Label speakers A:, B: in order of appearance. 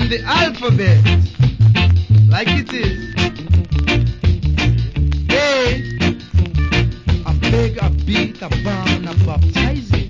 A: on the alphabet, like it is. A, a beg, a beat, a born, a baptizing.